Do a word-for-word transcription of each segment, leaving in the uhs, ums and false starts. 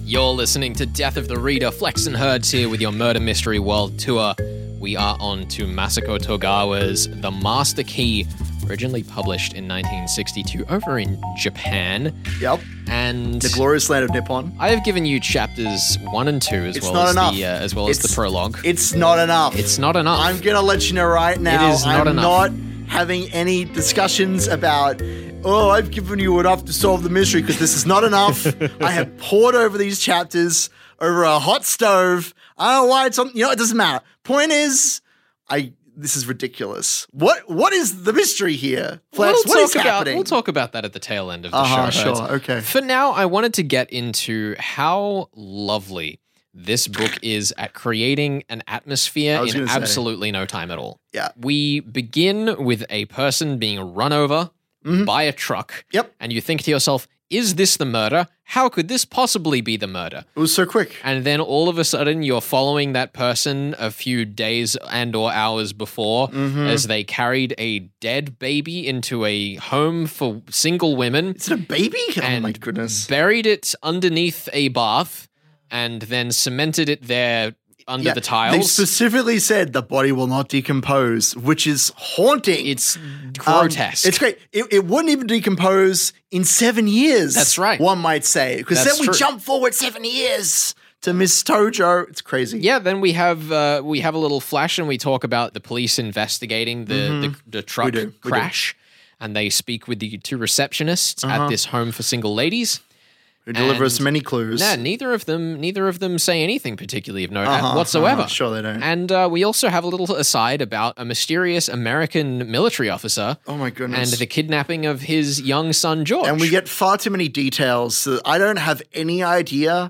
You're listening to Death of the Reader. Flex and Herds here with your Murder Mystery World Tour. We are on to Masako Togawa's The Master Key, originally published in nineteen sixty-two over in Japan. Yep. And the glorious land of Nippon. I have given you chapters one and two as it's well not as enough. the uh, as well it's, as the prologue. It's not enough. It's not enough. I'm gonna let you know right now. It is not I'm enough. not having any discussions about, oh, I've given you enough to solve the mystery, because this is not enough. I have poured over these chapters over a hot stove. I don't know why it's on. You know, it doesn't matter. Point is, I. This is ridiculous. What What is the mystery here? Flex, we'll what is talk about, happening? We'll talk about that at the tail end of the uh-huh, show. Sure, okay. For now, I wanted to get into how lovely this book is at creating an atmosphere in gonna say. absolutely no time at all. Yeah. We begin with a person being run over Mhm. by a truck. Yep. And you think to yourself, is this the murder? How could this possibly be the murder? It was so quick. And then all of a sudden you're following that person a few days and or hours before Mhm. as they carried a dead baby into a home for single women. Is it a baby? And oh my goodness. buried it underneath a bath and then cemented it there under Yeah, the They tiles. specifically said the body will not decompose, which is haunting. It's Um, grotesque. it's great. It, it wouldn't even decompose in seven years. That's right. One might say. Because then That's we true. jump forward seven years to Miss Tojo. It's crazy. Yeah, then we have uh, we have a little flash and we talk about the police investigating the, the, the truck do, we crash. And they speak with the two receptionists Uh-huh. at this home for single ladies. Who deliver us And- many clues. No, neither of them neither of them say anything particularly of note Uh-huh, whatsoever. uh-huh. Sure they don't. And uh, we also have a little aside about a mysterious American military officer Oh my goodness. and the kidnapping of his young son George. And we get far too many details. So I don't have any idea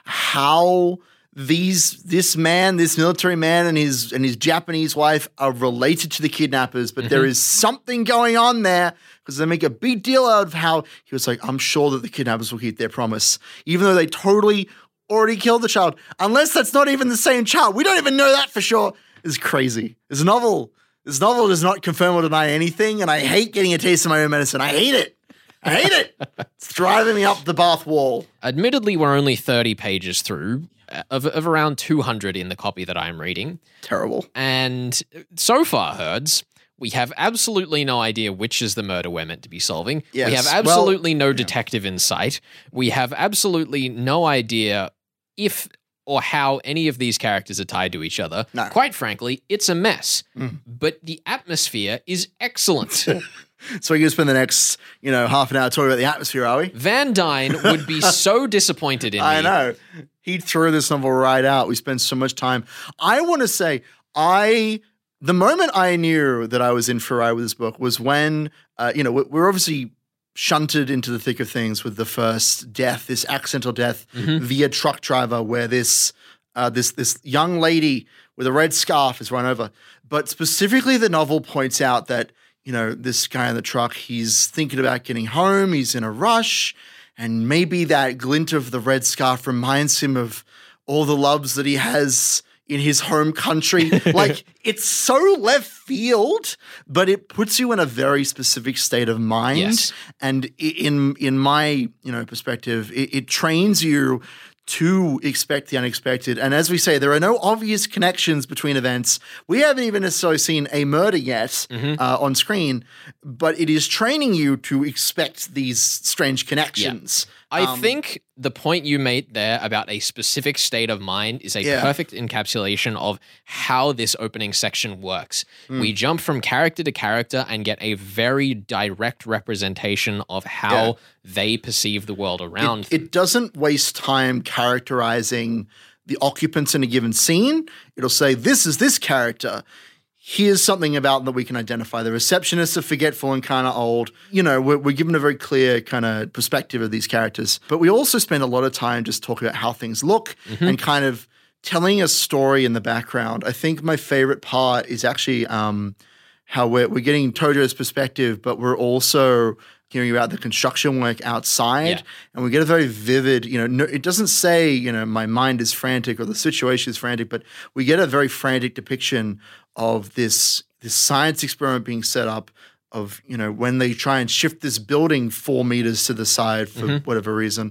how these this man, this military man, and his and his Japanese wife are related to the kidnappers. But Mm-hmm. there is something going on there, because they make a big deal out of how he was like, "I'm sure that the kidnappers will keep their promise, even though they totally already killed the child. Unless that's not even the same child. We don't even know that for sure." It's crazy. This novel, this novel does not confirm or deny anything, and I hate getting a taste of my own medicine. I hate it. I hate it. It's driving me up the bath wall. Admittedly, we're only thirty pages through uh, of, of around two hundred in the copy that I'm reading. Terrible. And so far, Herds, we have absolutely no idea which is the murder we're meant to be solving. Yes. We have Well, absolutely no detective in sight. We have absolutely no idea if or how any of these characters are tied to each other. No. Quite frankly, it's a mess. But the atmosphere is excellent. So we're going to spend the next, you know, half an hour talking about the atmosphere, are we? Van Dyne would be so disappointed in me. I know. He'd throw this novel right out. We spend so much time. I want to say, I, the moment I knew that I was in for a ride with this book was when, uh, you know, we- we're obviously shunted into the thick of things with the first death, this accidental death via truck driver, where this, uh, this, this young lady with a red scarf is run over. But specifically, the novel points out that, you know, this guy in the truck, he's thinking about getting home. He's in a rush. And maybe that glint of the red scarf reminds him of all the loves that he has in his home country. Like, it's so left field, but it puts you in a very specific state of mind. Yes. And i- in in my, you know, perspective, it, it trains you to expect the unexpected. And as we say, there are no obvious connections between events. We haven't even necessarily seen a murder yet uh, on screen, but it is training you to expect these strange connections. I Um, think the point you made there about a specific state of mind is a Yeah. perfect encapsulation of how this opening section works. Hmm. We jump from character to character and get a very direct representation of how Yeah. they perceive the world around them. It doesn't waste time characterizing the occupants in a given scene. It'll say, this is this character. Here's something about them that we can identify. The receptionists are forgetful and kind of old. You know, we're, we're given a very clear kind of perspective of these characters. But we also spend a lot of time just talking about how things look and kind of telling a story in the background. I think my favorite part is actually um, how we're, we're getting Tojo's perspective, but we're also hearing about the construction work outside. Yeah. And we get a very vivid, you know, no, it doesn't say, you know, my mind is frantic or the situation is frantic, but we get a very frantic depiction of this, this science experiment being set up of, you know, when they try and shift this building four meters to the side for whatever reason.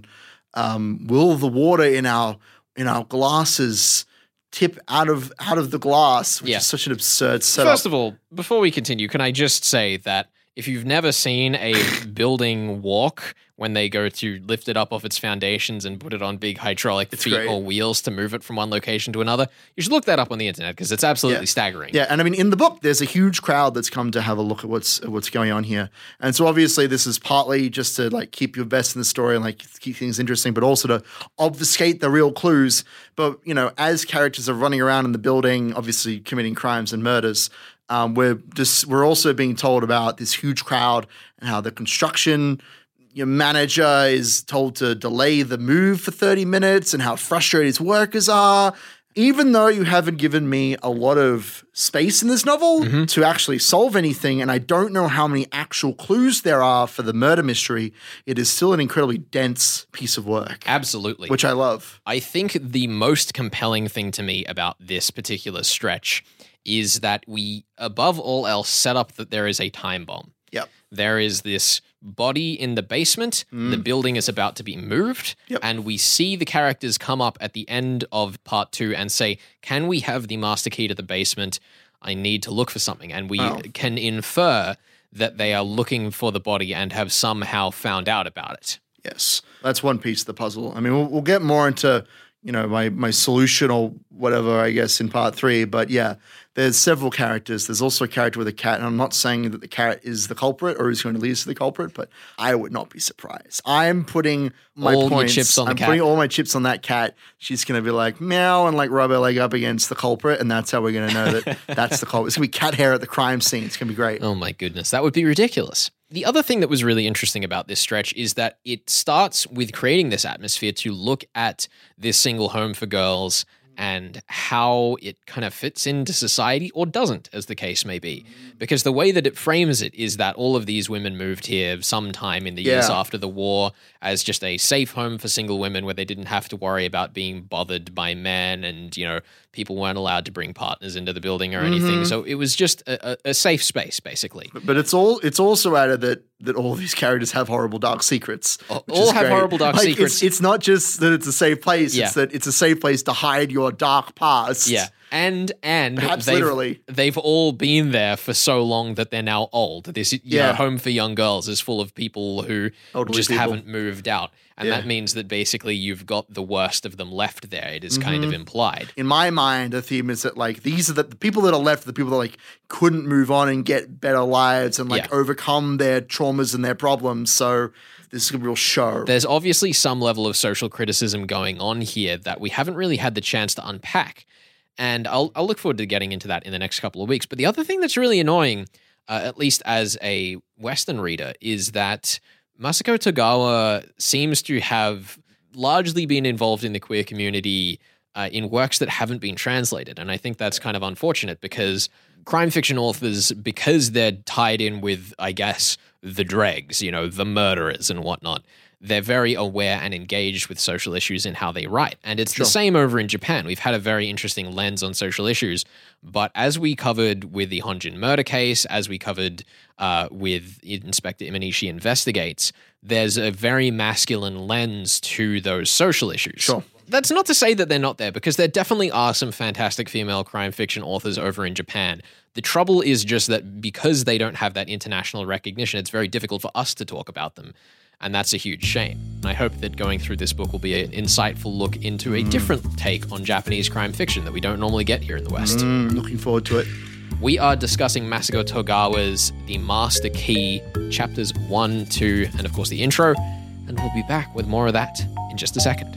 Um, will the water in our in our glasses tip out of out of the glass, which Yeah. is such an absurd setup. First of all, before we continue, can I just say that if you've never seen a building walk when they go to lift it up off its foundations and put it on big hydraulic It's feet great. or wheels to move it from one location to another, you should look that up on the internet because it's absolutely Yeah. staggering. Yeah, and I mean, in the book, there's a huge crowd that's come to have a look at what's at what's going on here, and so obviously this is partly just to like keep your best in the story and like keep things interesting, but also to obfuscate the real clues. But you know, as characters are running around in the building, obviously committing crimes and murders, um, we're just we're also being told about this huge crowd and how the construction your manager is told to delay the move for thirty minutes and how frustrated his workers are. Even though you haven't given me a lot of space in this novel Mm-hmm. to actually solve anything, and I don't know how many actual clues there are for the murder mystery, it is still an incredibly dense piece of work, Absolutely. which I love. I think the most compelling thing to me about this particular stretch is that we, above all else, set up that there is a time bomb. Yep. There is this body in the basement. The building is about to be moved. Yep. And we see the characters come up at the end of part two and say, can we have the master key to the basement? I need to look for something. And we Oh. can infer that they are looking for the body and have somehow found out about it. Yes, that's one piece of the puzzle. I mean, we'll, we'll get more into you know my my solution or whatever, I guess, in part three. But yeah, there's several characters. There's also a character with a cat, and I'm not saying that the cat is the culprit or is going to lead us to the culprit, but I would not be surprised. I'm putting my All your points. chips on the I'm cat. putting all my chips on that cat. She's going to be like meow and like rub her leg up against the culprit, and that's how we're going to know that that's the culprit. It's going to be cat hair at the crime scene. It's going to be great. Oh my goodness, that would be ridiculous. The other thing that was really interesting about this stretch is that it starts with creating this atmosphere to look at this single home for girls and how it kind of fits into society or doesn't, as the case may be. Because the way that it frames it is that all of these women moved here sometime in the years Yeah. after the war as just a safe home for single women where they didn't have to worry about being bothered by men and, you know, people weren't allowed to bring partners into the building or anything. So it was just a, a, a safe space, basically. But it's all it's also added that that all these characters have horrible dark secrets. All- which all is have great. horrible dark Like, secrets. It's, it's not just that it's a safe place; Yeah. it's that it's a safe place to hide your dark past. Yeah. And and Perhaps they've, literally. they've all been there for so long that they're now old. This you Yeah. know, home for young girls is full of people who Elderly just people. haven't moved out. And Yeah. that means that basically you've got the worst of them left there. It is kind Mm-hmm. of implied. In my mind, the theme is that like these are the, the people that are left, the people that like couldn't move on and get better lives and like Yeah. overcome their traumas and their problems. So this is a real show. There's obviously some level of social criticism going on here that we haven't really had the chance to unpack. And I'll, I'll look forward to getting into that in the next couple of weeks. But the other thing that's really annoying, uh, at least as a Western reader, is that Masako Togawa seems to have largely been involved in the queer community uh, in works that haven't been translated. And I think that's kind of unfortunate because crime fiction authors, because they're tied in with, I guess, the dregs, you know, the murderers and whatnot, they're very aware and engaged with social issues in how they write. And it's the same over in Japan. We've had a very interesting lens on social issues. But as we covered with the Honjin murder case, as we covered uh, with Inspector Imanishi Investigates, there's a very masculine lens to those social issues. Sure. That's not to say that they're not there, because there definitely are some fantastic female crime fiction authors over in Japan. The trouble is just that because they don't have that international recognition, it's very difficult for us to talk about them. And that's a huge shame. And I hope that going through this book will be an insightful look into a different take on Japanese crime fiction that we don't normally get here in the West. Mm, looking forward to it. We are discussing Masako Togawa's The Master Key, chapters one, two, and of course the intro. And we'll be back with more of that in just a second.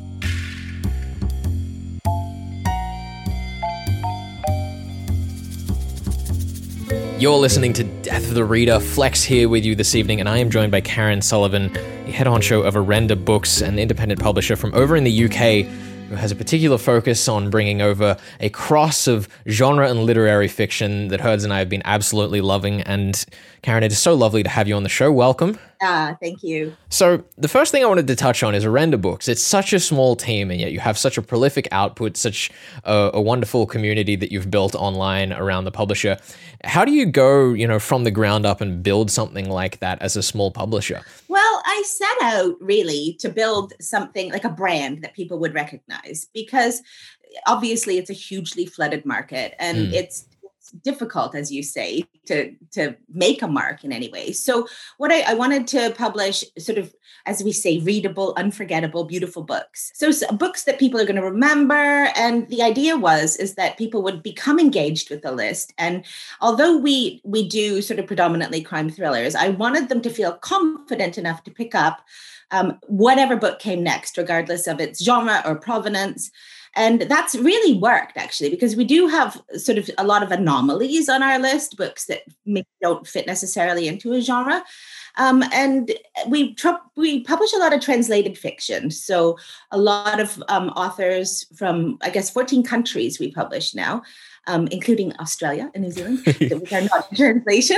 You're listening to Death of the Reader. Flex here with you this evening, and I am joined by Karen Sullivan, the head honcho of Arenda Books, an independent publisher from over in the U K, who has a particular focus on bringing over a cross of genre and literary fiction that Herds and I have been absolutely loving. And Karen, it is so lovely to have you on the show. Welcome. Ah, thank you. So the first thing I wanted to touch on is Orenda Books. It's such a small team, and yet you have such a prolific output, such a, a wonderful community that you've built online around the publisher. How do you go, you know, from the ground up and build something like that as a small publisher? Well, I set out really to build something like a brand that people would recognize, because obviously it's a hugely flooded market, and mm. it's difficult, as you say, to to make a mark in any way. So what I, I wanted to publish sort of, as we say, readable, unforgettable, beautiful books. So, so books that people are going to remember. And the idea was, is that people would become engaged with the list. And although we we do sort of predominantly crime thrillers, I wanted them to feel confident enough to pick up um, whatever book came next, regardless of its genre or provenance. And that's really worked, actually, because we do have sort of a lot of anomalies on our list, books that maybe don't fit necessarily into a genre. Um, and we tr- we publish a lot of translated fiction. So a lot of um, authors from, I guess, fourteen countries we publish now, um, including Australia and New Zealand, which are not in translation.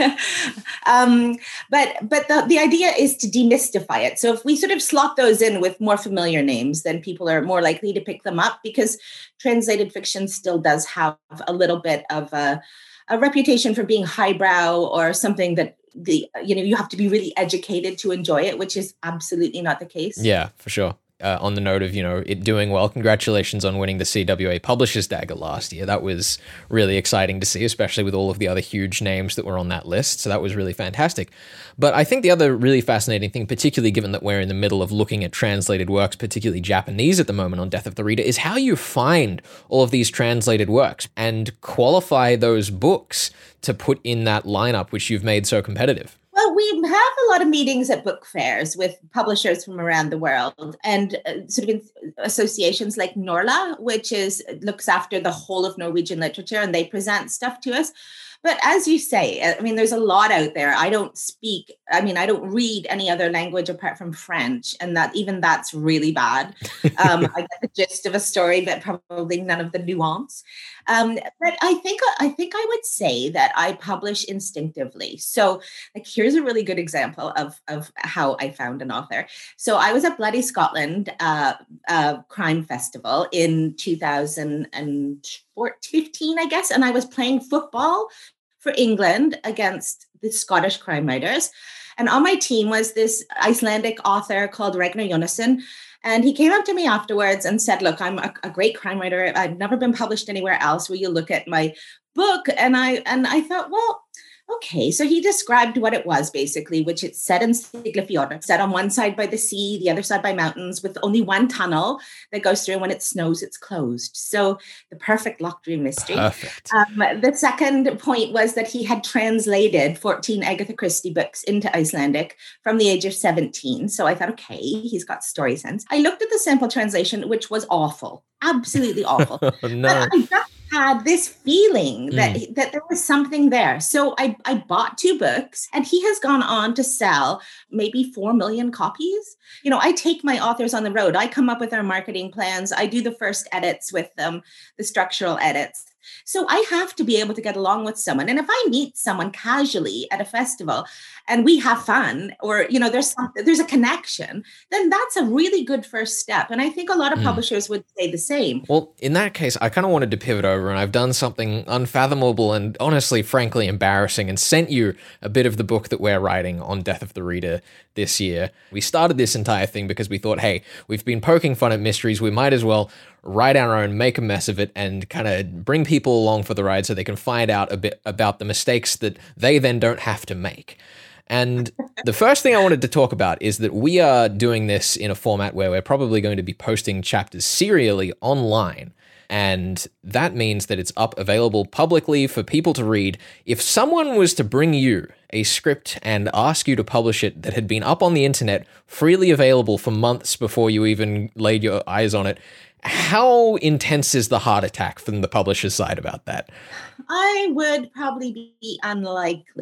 um, but but the, the idea is to demystify it. So if we sort of slot those in with more familiar names, then people are more likely to pick them up, because translated fiction still does have a little bit of a, a reputation for being highbrow, or something that the you know you have to be really educated to enjoy it, which is absolutely not the case. Yeah, for sure. Uh, on the note of, you know, it doing well, congratulations on winning the C W A Publishers Dagger last year. That was really exciting to see, especially with all of the other huge names that were on that list. So that was really fantastic. But I think the other really fascinating thing, particularly given that we're in the middle of looking at translated works, particularly Japanese at the moment on Death of the Reader, is how you find all of these translated works and qualify those books to put in that lineup, which you've made so competitive. Well, we have a lot of meetings at book fairs with publishers from around the world, and uh, sort of associations like Norla, which is looks after the whole of Norwegian literature, and they present stuff to us. But as you say, I mean, there's a lot out there. I don't speak, I mean, I don't read any other language apart from French, and that even that's really bad. Um, I get the gist of a story, but probably none of the nuance. Um, but I think I think I would say that I publish instinctively. So, like, here's a really good example of of how I found an author. So I was at Bloody Scotland uh, uh, Crime Festival in two thousand fifteen, I guess, and I was playing football for England against the Scottish crime writers. And on my team was this Icelandic author called Ragnar Jónasson. And he came up to me afterwards and said, look, I'm a, a great crime writer. I've never been published anywhere else. Will you look at my book? And I and I thought, well, okay. So he described what it was, basically, which it's set in Siglafjord, set on one side by the sea, the other side by mountains, with only one tunnel that goes through. And when it snows, it's closed. So the perfect Lockdream mystery. Perfect. Um, the second point was that he had translated fourteen Agatha Christie books into Icelandic from the age of seventeen. So I thought, okay, he's got story sense. I looked at the sample translation, which was awful, absolutely awful. Oh, no. But I just had this feeling that, Mm. that there was something there. So I, I bought two books, and he has gone on to sell maybe four million copies. You know, I take my authors on the road. I come up with our marketing plans. I do the first edits with them, the structural edits. So I have to be able to get along with someone. And if I meet someone casually at a festival and we have fun, or, you know, there's some, there's a connection, then that's a really good first step. And I think a lot of Mm. publishers would say the same. Well, in that case, I kind of wanted to pivot over, and I've done something unfathomable and honestly, frankly, embarrassing, and sent you a bit of the book that we're writing on Death of the Reader this year. We started this entire thing because we thought, hey, we've been poking fun at mysteries. We might as well write our own, make a mess of it, and kind of bring people along for the ride so they can find out a bit about the mistakes that they then don't have to make. And the first thing I wanted to talk about is that we are doing this in a format where we're probably going to be posting chapters serially online. And that means that it's up available publicly for people to read. If someone was to bring you a script and ask you to publish it that had been up on the internet, freely available for months before you even laid your eyes on it, how intense is the heart attack from the publisher's side about that? I would probably be unlikely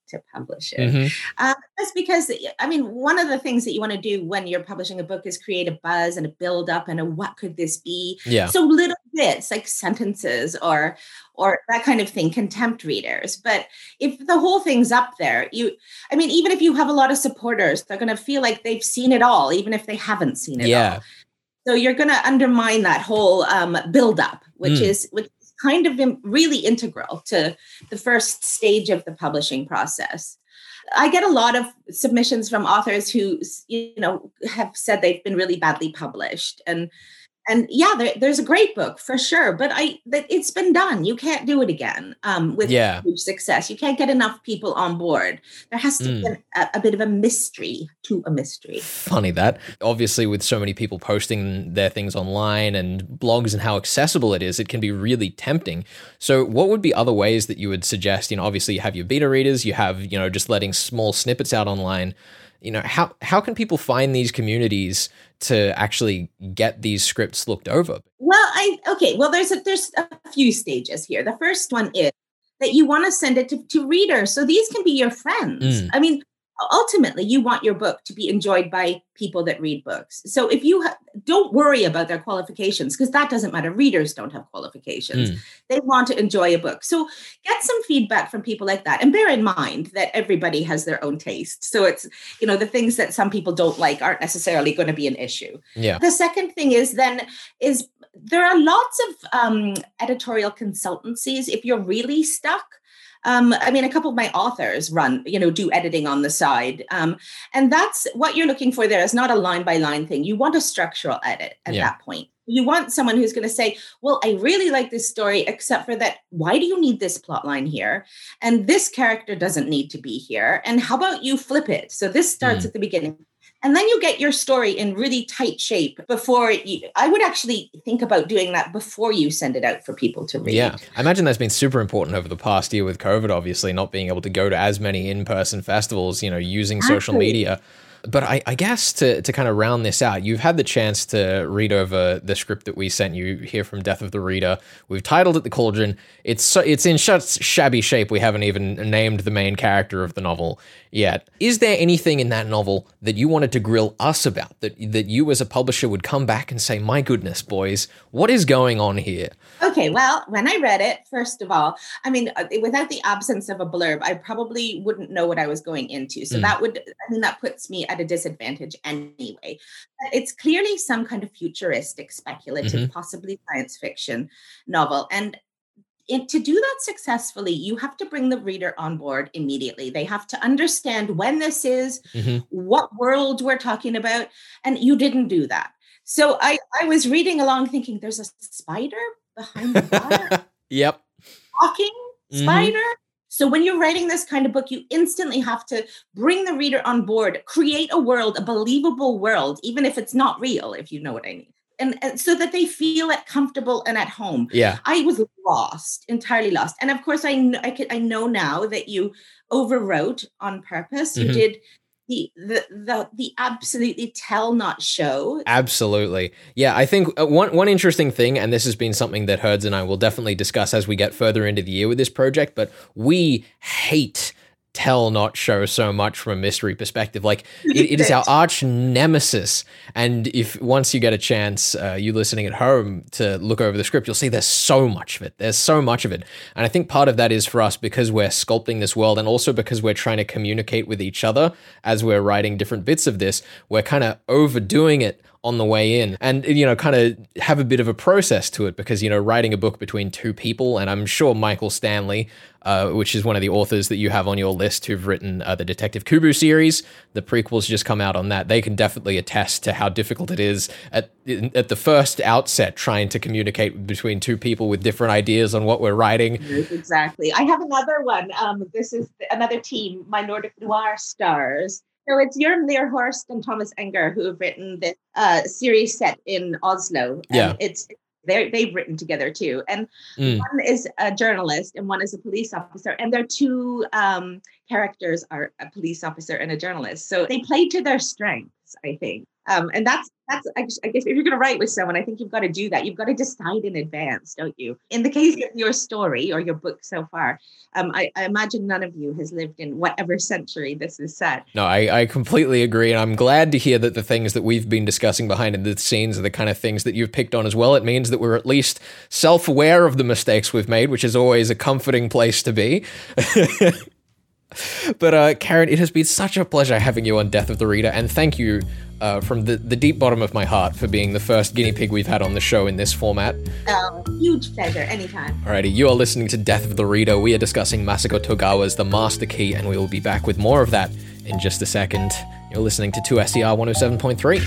to publish it. Mm-hmm. Um, that's because, I mean, one of the things that you want to do when you're publishing a book is create a buzz and a build up and a what could this be? Yeah. So little bits like sentences or or that kind of thing, contempt readers. But if the whole thing's up there, you, I mean, even if you have a lot of supporters, they're going to feel like they've seen it all, even if they haven't seen it yeah. all. So you're going to undermine that whole um, build up, which Mm. is which is kind of im- really integral to the first stage of the publishing process. I get a lot of submissions from authors who, you know, have said they've been really badly published. And And yeah, there, there's a great book for sure, but I that it's been done. You can't do it again um, with Yeah. huge success. You can't get enough people on board. There has to Mm. be a, a bit of a mystery to a mystery. Funny that. Obviously, with so many people posting their things online and blogs and how accessible it is, it can be really tempting. So what would be other ways that you would suggest? You know, obviously you have your beta readers, you have, you know, just letting small snippets out online. You know, how how can people find these communities to actually get these scripts looked over? Well, I okay. Well, there's a, there's a few stages here. The first one is that you want to send it to, to readers, so these can be your friends. Mm. I mean, ultimately, you want your book to be enjoyed by people that read books. So if you ha- don't worry about their qualifications, because that doesn't matter. Readers don't have qualifications. Mm. They want to enjoy a book. So get some feedback from people like that. And bear in mind that everybody has their own taste. So it's, you know, the things that some people don't like aren't necessarily going to be an issue. Yeah. The second thing is then is there are lots of um, editorial consultancies. If you're really stuck, Um, I mean, a couple of my authors run, you know, do editing on the side. Um, and that's what you're looking for there is not a line by line thing. You want a structural edit at Yeah. that point. You want someone who's going to say, well, I really like this story, except for that. Why do you need this plot line here? And this character doesn't need to be here. And how about you flip it? So this starts Mm. at the beginning. And then you get your story in really tight shape before you, I would actually think about doing that before you send it out for people to read. Yeah, I imagine that's been super important over the past year with COVID, obviously, not being able to go to as many in-person festivals, you know, using social Exactly. media. But I, I guess to, to kind of round this out, you've had the chance to read over the script that we sent you here from Death of the Reader. We've titled it The Cauldron. It's so, it's in such shabby shape we haven't even named the main character of the novel yet. Is there anything in that novel that you wanted to grill us about, that that you as a publisher would come back and say, my goodness, boys, what is going on here? Okay, well, when I read it, first of all, I mean, uh, without the absence of a blurb, I probably wouldn't know what I was going into. So Mm. that would, I mean, that puts me at a disadvantage anyway. But it's clearly some kind of futuristic, speculative, Mhm. possibly science fiction novel. And in, to do that successfully, you have to bring the reader on board immediately. They have to understand when this is, Mhm. what world we're talking about, and you didn't do that. So I, I was reading along thinking there's a spider behind the bar, Yep. talking Mhm. spider. So when you're writing this kind of book, you instantly have to bring the reader on board, create a world, a believable world, even if it's not real, if you know what I mean. And, and so that they feel it comfortable and at home. Yeah. I was lost, entirely lost. And of course, I know, I, could, I know now that you overwrote on purpose. You Mhm. did the, the the the absolutely tell not show. Absolutely. Yeah, I think uh, one one interesting thing, and this has been something that Herds and I will definitely discuss as we get further into the year with this project, but we hate tell not show so much from a mystery perspective. Like it, it is our arch nemesis. And if once you get a chance, uh, you listening at home to look over the script, you'll see there's so much of it. There's so much of it. And I think part of that is for us because we're sculpting this world and also because we're trying to communicate with each other as we're writing different bits of this, we're kind of overdoing it on the way in and, you know, kind of have a bit of a process to it because, you know, writing a book between two people, and I'm sure Michael Stanley, uh, which is one of the authors that you have on your list who've written uh, the Detective Kubo series, the prequels just come out on that. They can definitely attest to how difficult it is at at the first outset trying to communicate between two people with different ideas on what we're writing. Exactly. I have another one. Um, this is another team, my Nordic Noir stars. So it's Jørgen Lehrhorst and Thomas Enger who have written this uh, series set in Oslo. And Yeah. it's they they've written together too. And Mm. one is a journalist and one is a police officer. And their two um, characters are a police officer and a journalist. So they play to their strengths, I think. Um, and that's that's I guess, I guess if you're going to write with someone, I think you've got to do that. You've got to decide in advance, don't you? In the case of your story or your book so far, um, I, I imagine none of you has lived in whatever century this is set. No, I, I completely agree, and I'm glad to hear that the things that we've been discussing behind the scenes are the kind of things that you've picked on as well. It means that we're at least self-aware of the mistakes we've made, which is always a comforting place to be. But uh, Karen, it has been such a pleasure having you on Death of the Reader, and thank you uh, from the, the deep bottom of my heart for being the first guinea pig we've had on the show in this format. Oh, huge pleasure, anytime. Alrighty, you are listening to Death of the Reader. We are discussing Masako Togawa's The Master Key, and we will be back with more of that in just a second. You're listening to two S E R one oh seven point three.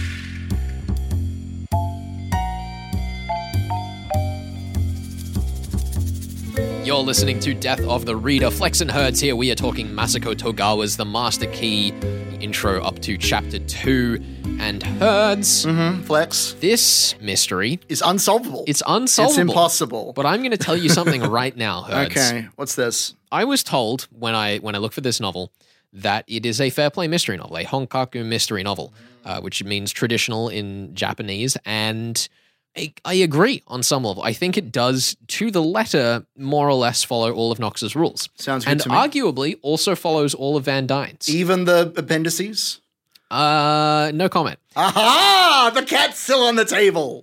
You're listening to Death of the Reader. Flex and Herds here. We are talking Masako Togawa's The Master Key, the intro up to chapter two. And Herds, Mm-hmm. Flex. this mystery Is unsolvable. it's unsolvable. It's impossible. But I'm going to tell you something right now, Herds. Okay, what's this? I was told when I when I looked for this novel that it is a fair play mystery novel, a honkaku mystery novel, uh, which means traditional in Japanese, and I, I agree on some level. I think it does, to the letter, more or less follow all of Knox's rules. Sounds good and to me. arguably also follows all of Van Dyne's. Even the appendices? Uh, no comment. Aha! The cat's still on the table.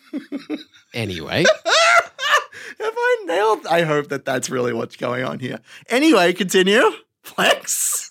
Anyway, Have I nailed? I hope that that's really what's going on here. Anyway, continue. Flex.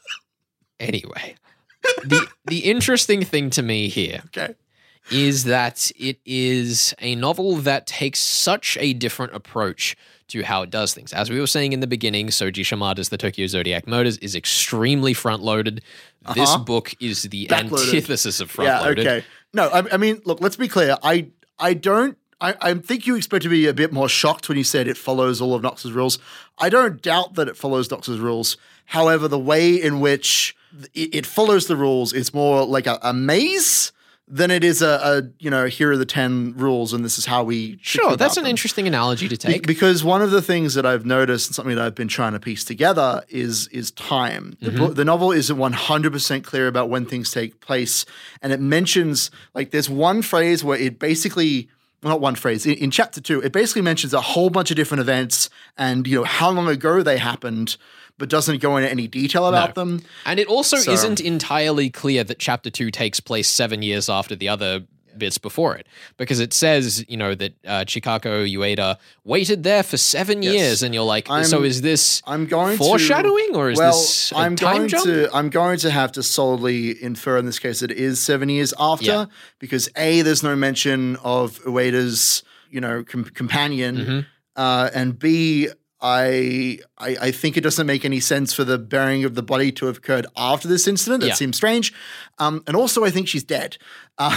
anyway, the the interesting thing to me here Okay. is that it is a novel that takes such a different approach to how it does things. As we were saying in the beginning, Soji Shimada's The Tokyo Zodiac Murders is extremely front-loaded. This Uh-huh. book is the Backloaded. antithesis of Yeah, front-loaded. okay. No, I, I mean, look, let's be clear. I I don't, I, I think you expect to be a bit more shocked when you said it follows all of Knox's rules. I don't doubt that it follows Knox's rules. However, the way in which it, it follows the rules is more like a, a maze than it is a, a, you know, here are the ten rules and this is how we should go Sure, that's about an them. interesting analogy to Be- take. because one of the things that I've noticed and something that I've been trying to piece together is is time. The, Mm-hmm. book, the novel isn't one hundred percent clear about when things take place, and it mentions like there's one phrase where it basically well, not one phrase in, in chapter two. It basically mentions a whole bunch of different events and you know how long ago they happened, but doesn't go into any detail about No. them. And it also So- isn't entirely clear that chapter two takes place seven years after the other bits before it, because it says, you know, that uh, Chikako Ueda waited there for seven Yes. years, and you're like, I'm- so is this I'm going foreshadowing, to, or is well, this a I'm time going jump? to I'm going to have to solidly infer in this case that it is seven years after Yeah. because A, there's no mention of Ueda's, you know, com- companion, Mhm. uh, and B, I, I I think it doesn't make any sense for the burying of the body to have occurred after this incident. That Yeah. seems strange. Um, and also, I think she's dead. Uh,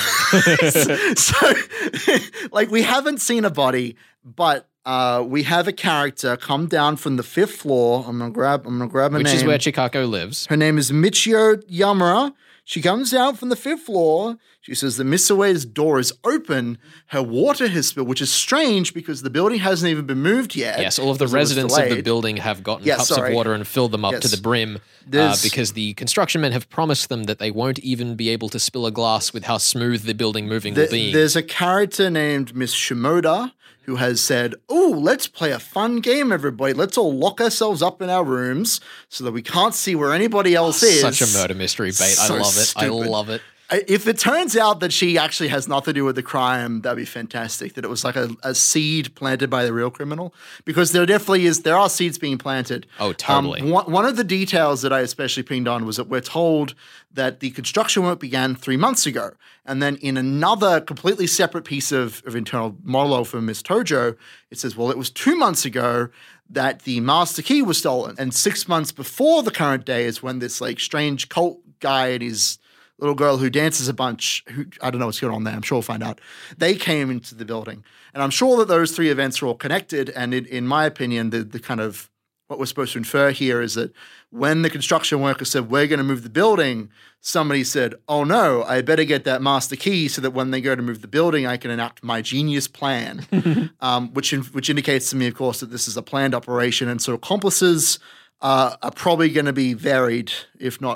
so, like, we haven't seen a body, but uh, we have a character come down from the fifth floor. I'm gonna grab. I'm gonna grab a Which name. is where Chikako lives. Her name is Michio Yamura. She comes down from the fifth floor. She says that Miss Ueda's door is open. Her water has spilled, which is strange because the building hasn't even been moved yet. Yes, all of the because it was residents of the delayed. building have gotten Yeah, cups sorry. of water and filled them up to Yes. the brim uh, There's- because the construction men have promised them that they won't even be able to spill a glass with how smooth the building moving The- will be. there's a character named Miss Shimoda who has said, "Oh, let's play a fun game, everybody. Let's all lock ourselves up in our rooms so that we can't see where anybody else is." Such a murder mystery bait. I So love it. I stupid. love it. I- If it turns out that she actually has nothing to do with the crime, that'd be fantastic. That it was like a, a seed planted by the real criminal, because there definitely is. There are seeds being planted. Oh, totally. Um, one, one of the details that I especially pinged on was that we're told that the construction work began three months ago, and then in another completely separate piece of, of internal monologue from Miss Tojo, it says, "Well, it was two months ago that the master key was stolen, and six months before the current day is when this like strange cult guy and his little girl who dances a bunch, who I don't know what's going on there. I'm sure we'll find out. They came into the building. And I'm sure that those three events are all connected. And it, in my opinion, the, the kind of what we're supposed to infer here is that when the construction worker said, we're going to move the building, somebody said, oh no, I better get that master key so that when they go to move the building, I can enact my genius plan, um, which, in, which indicates to me, of course, that this is a planned operation. And so accomplices uh, are probably going to be varied, if not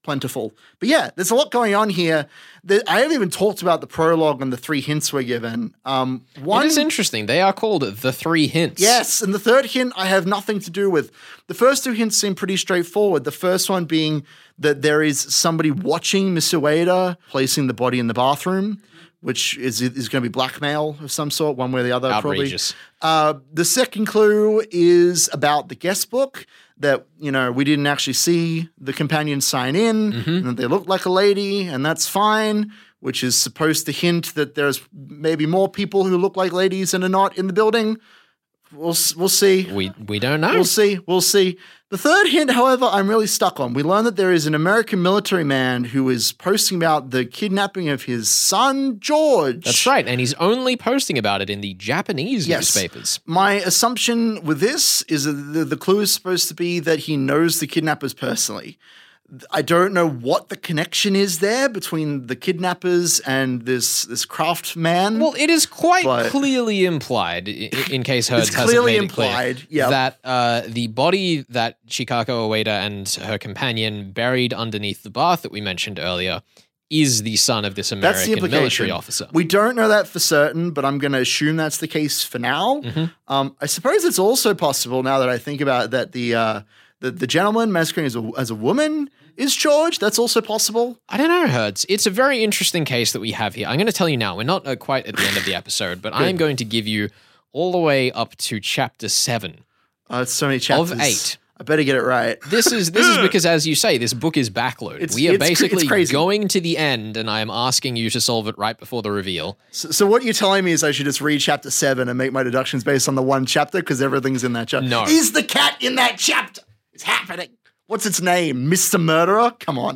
plentiful. But yeah, there's a lot going on here. There, I haven't even talked about the prologue and the three hints we're given. Um, one, It is interesting. They are called the three hints. Yes, and the third hint I have nothing to do with. The first two hints seem pretty straightforward. The first one being that there is somebody watching Miss Ueda placing the body in the bathroom, which is is going to be blackmail of some sort, one way or the other. Outrageous. Probably. Uh, the second clue is about the guest book, that, you know, we didn't actually see the companions sign in, Mm-hmm. and that they look like a lady, and that's fine, which is supposed to hint that there's maybe more people who look like ladies and are not in the building. We'll we'll see. We we don't know. We'll see. We'll see. The third hint, however, I'm really stuck on. We learn that there is an American military man who is posting about the kidnapping of his son, George. That's right. And he's only posting about it in the Japanese Yes. newspapers. My assumption with this is that the, the clue is supposed to be that he knows the kidnappers personally. I don't know what the connection is there between the kidnappers and this this craft man. Well, it is quite But- clearly implied, i- in case Hertz It's hasn't clearly made it clear, implied, yep. that uh, the body that Chikako Ueda and her companion buried underneath the bath that we mentioned earlier is the son of this That's the American implication. military officer. We don't know that for certain, but I'm going to assume that's the case for now. Mm-hmm. Um, I suppose it's also possible, now that I think about it, that the uh, the, the gentleman masquerading as a, as a woman is George. That's also possible. I don't know, Hertz. It's a very interesting case that we have here. I'm going to tell you now. We're not uh, quite at the end of the episode, but I am going to give you all the way up to chapter seven Uh, it's so many chapters. of eight. I better get it right. This is this is because, as you say, this book is backloaded. It's- we are it's cra- it's basically crazy. going to the end, and I am asking you to solve it right before the reveal. So, so what you're telling me is I should just read chapter seven and make my deductions based on the one chapter because everything's in that chapter. No. Is the cat in that chapter? It's happening. What's its name? Mister Murderer? Come on.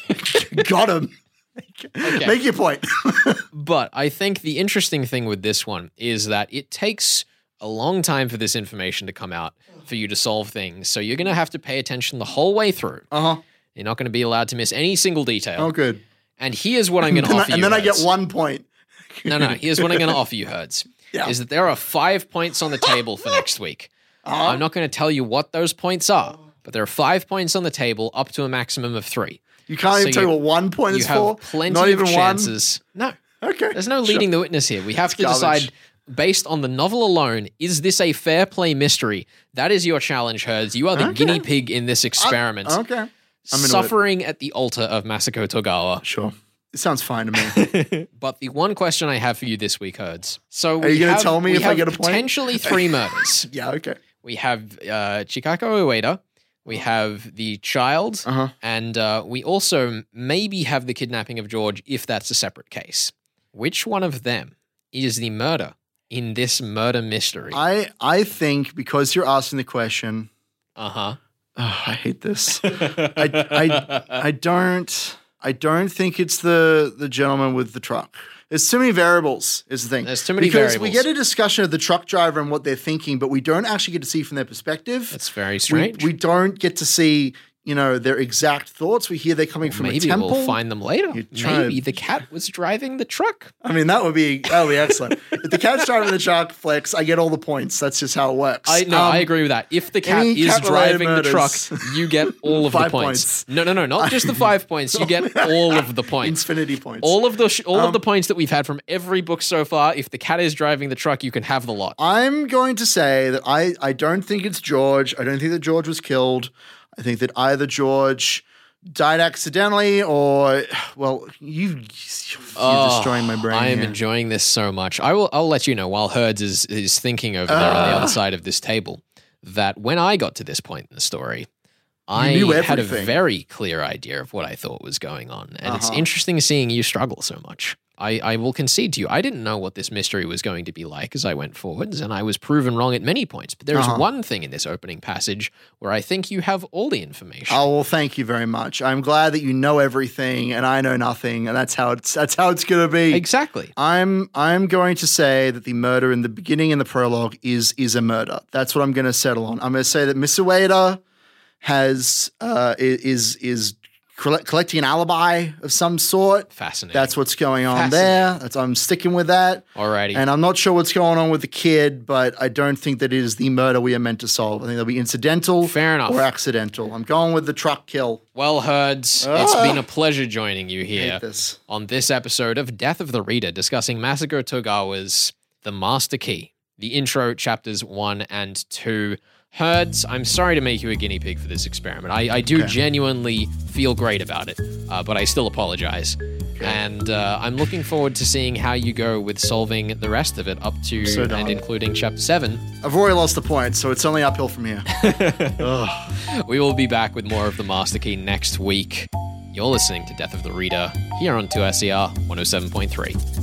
Got him. Okay. Make your point. But I think the interesting thing with this one is that it takes a long time for this information to come out for you to solve things. So you're going to have to pay attention the whole way through. Uh-huh. You're not going to be allowed to miss any single detail. Oh, good. And here's what I'm going to And, offer then- you. and then I get Hertz. one point. No, no. Here's what I'm going to offer you, Hertz. Yeah. Is that there are five points on the table for next week. Uh-huh. I'm not going to tell you what those points are, but there are five points on the table up to a maximum of three. You can't So even tell you- me what one point You is have for? plenty Not of even chances. No. one? Okay. There's no Sure. leading the witness here. We have to garbage. decide based on the novel alone, is this a fair play mystery? That is your challenge, Herds. You are the Okay. guinea pig in this experiment. Okay. I'm into it. Suffering at the altar of Masako Togawa. Sure. It sounds fine to me. But the one question I have for you this week, Herds. So Are you we gonna have- tell me we if I have get a point? potentially three murders. yeah, okay. We have uh, Chikako Ueda. We have the child. Uh-huh. And uh, we also maybe have the kidnapping of George if that's a separate case. Which one of them is the murder in this murder mystery? I I think because you're asking the question, Uh-huh. oh, I hate this. I, I I don't I don't think it's the the gentleman with the truck. There's too many variables is the thing. There's too many because we variables. get a discussion of the truck driver and what they're thinking, but we don't actually get to see from their perspective. That's very we, strange. we don't get to see, you know, their exact thoughts. We hear they're coming from Maybe a temple. we'll find them later. You're trying Maybe to- the cat was driving the truck. I mean, that would be that would be excellent. If the cat's driving the truck, Flex, I get all the points. That's just how it works. I no, Um, I agree with that. If the cat any is cat-related driving the truck, murders. you get all of the Five points. points. No, no, no, not just the five points. You get all of the points. Infinity points. All of the sh- all Um, of the points that we've had from every book so far. If the cat is driving the truck, you can have the lot. I'm going to say that I, I don't think it's George. I don't think that George was killed. I think that either George died accidentally or, well, you, you're destroying my brain. Oh, I am here. enjoying this so much. I will. I'll let you know while Herds is is thinking over there on the Ah. other side of this table that when I got to this point in the story, I knew had a everything. very clear idea of what I thought was going on, and it's Uh-huh. interesting seeing you struggle so much. I, I will concede to you, I didn't know what this mystery was going to be like as I went forwards, and I was proven wrong at many points. But there is Uh-huh. one thing in this opening passage where I think you have all the information. Oh well, thank you very much. I'm glad that you know everything and I know nothing, and that's how it's that's how it's gonna be. Exactly. I'm I'm going to say that the murder in the beginning in the prologue is is a murder. That's what I'm going to settle on. I'm going to say that Miss Ueda has uh, i- is is coll- collecting an alibi of some sort. Fascinating. That's what's going on there. That's, I'm sticking with that. Alrighty. And I'm not sure what's going on with the kid, but I don't think that it is the murder we are meant to solve. I think that'll be incidental Fair enough. or accidental. I'm going with the truck kill. Well, Herds, Ah. it's been a pleasure joining you I here hate this. on this episode of Death of the Reader, discussing Masako Togawa's The Master Key, the intro chapters one and two. Herds, I'm sorry to make you a guinea pig for this experiment. I, I do Okay. genuinely feel great about it, uh, but I still apologize. And uh, I'm looking forward to seeing how you go with solving the rest of it up to So and done. including chapter seven. I've already lost the point, so it's only uphill from here. Ugh. We will be back with more of The Master Key next week. You're listening to Death of the Reader here on two S E R one oh seven point three.